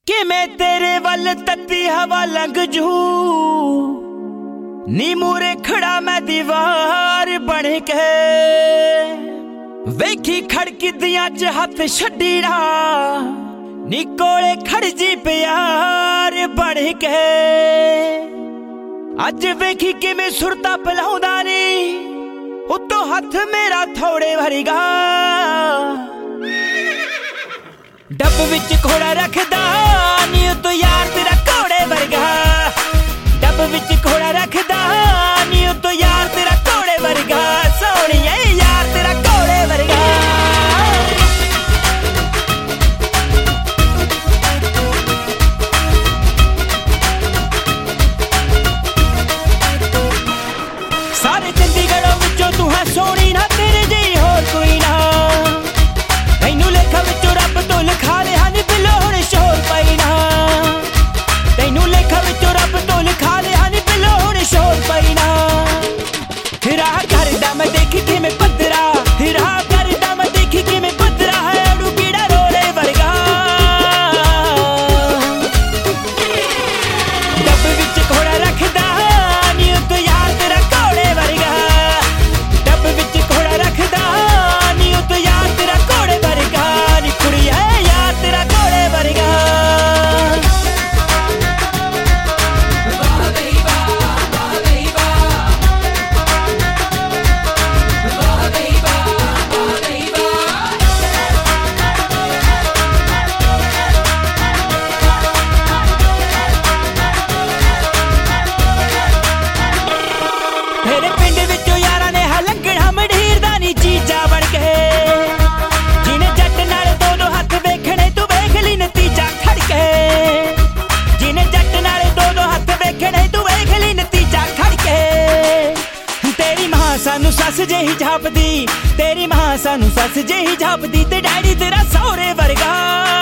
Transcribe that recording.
ਕਿਵੇਂ ਤੇਰੇ ਵੱਲ ਤੱਤੀ ਹਵਾ ਲੰਘ ਜੂ ਨੀ ਮੂਰੇ ਖੜਾ ਮੈਂ ਦੀਵਾਰ ਬਣ ਕੇ ਵੇਖੀ ਖੜਕਦੀਆਂ ਚ ਹੱਥ ਛੱਡੀੜਾ ਨੀ ਕੋਲੇ ਖੜ ਜੀ ਪਿਆਰ ਬਣ ਕੇ ਅੱਜ ਵੇਖੀ ਕਿਵੇਂ ਸੁਰਤਾ ਪਲਾਉਂਦਾ ਨੀ ਉੱਤੋਂ ਹੱਥ ਮੇਰਾ ਥੋੜੇ ਵਰਗਾ ਡੱਬ ਵਿੱਚ ਘੋੜਾ ਰੱਖਦਾ ਨੀ ਉੱਤੋਂ ਯਾਰ ਤੇਰਾ ਘੋੜੇ ਵਰਗਾ ਡੱਬ ਵਿੱਚ ਘੋੜਾ ਰੱਖਦਾ ਨੀ ਉੱਤੋਂ ਯਾਰ ਤੇਰਾ ਘੋੜੇ ਵਰਗਾ ਸੋਹਣੀਏ ਯਾਰ ਤੇਰਾ ਘੋੜੇ ਵਰਗਾ ਸਾਰੇ ਚੰਡੀਗੜ੍ਹੋਂ ਵਿੱਚੋਂ ਤੂੰ ਹੈ ਸੋਹਣੀ ਨਾ ਤੇਰੇ ਜਿਹੀ ਹੋਰ ਕੋਈ ਨਾ ਤੈਨੂੰ ਲੇਖਾ ਵਿੱਚੋਂ ਰੱਬ ਤੋਂ ਲਿਖਾ ਲਿਆ ਨੀ ਬਿੱਲੋ ਹੁਣ ਸ਼ੋਰ ਪਈ ਨਾ ਤੈਨੂੰ ਲੇਖਾ ਵਿੱਚੋਂ ਰੱਬ ਤੋਂ ਲਿਖਾ ਲਿਆ ਨੀ ਬਿੱਲੋ ਹੁਣ ਸ਼ੋਰ ਪਈ ਨਾ ਰਾਹ ਕਰਦਾ ਮੈਂ ਦੇਖੀ ਕਿਵੇਂ ਪੱਧਰਾ ਰਾਹ ਕਰਦਾ ਮੈਂ ਦੇਖੀ ਕਿਵੇਂ ਪੱਧਰਾ ਹੈ ਅੜੂ ਕੀੜਾ ਰੋਲੇ ਵਰਗਾ ਡੱਬ ਵਿੱਚ ਘੋੜਾ ਰੱਖਦਾ ਨੀ ਉੱਤੋਂ ਯਾਰ ਤੇਰਾ ਘੋੜੇ ਵਰਗਾ ਡੱਬ ਵਿੱਚ ਘੋੜਾ ਰੱਖਦਾ ਨੀ ਉੱਤੋਂ ਯਾਰ ਤੇਰਾ ਘੋੜੇ ਵਰਗਾ ਨੀ ਕੁੜੀਏ ਯਾਰ ਤੇਰਾ ਘੋੜੇ ਵਰਗਾ ਤੇਰੇ ਪਿੰਡ ਵਿੱਚੋਂ ਯਾਰਾਂ ਨੇ ਹਲੰਗਣਾ ਮਢੀਰ ਦਾ ਨੀ ਜੀਜਾ ਬਣ ਕੇ ਜਿਹਨੇ ਜੱਟ ਨਾਲ ਦੋ ਦੋ ਹੱਥ ਵੇਖਣੇ ਤੂੰ ਵੇਖ ਲਈ ਨਤੀਜਾ ਖੜ ਕੇ ਜਿਹਨੇ ਜੱਟ ਨਾਲ ਦੋ ਦੋ ਹੱਥ ਵੇਖਣੇ ਤੂੰ ਵੇਖ ਲਈ ਨਤੀਜਾ ਖੜ ਕੇ ਤੇਰੀ ਮਾਂ ਸਾਨੂੰ ਸੱਸ ਜਿਹੀ ਝਾਪਦੀ ਤੇਰੀ ਮਾਂ ਸਾਨੂੰ ਸੱਸ ਜਿਹੀ ਝਾਪਦੀ ਤੇ ਡੈਡੀ ਤੇਰਾ ਸਹੁਰੇ ਵਰਗਾ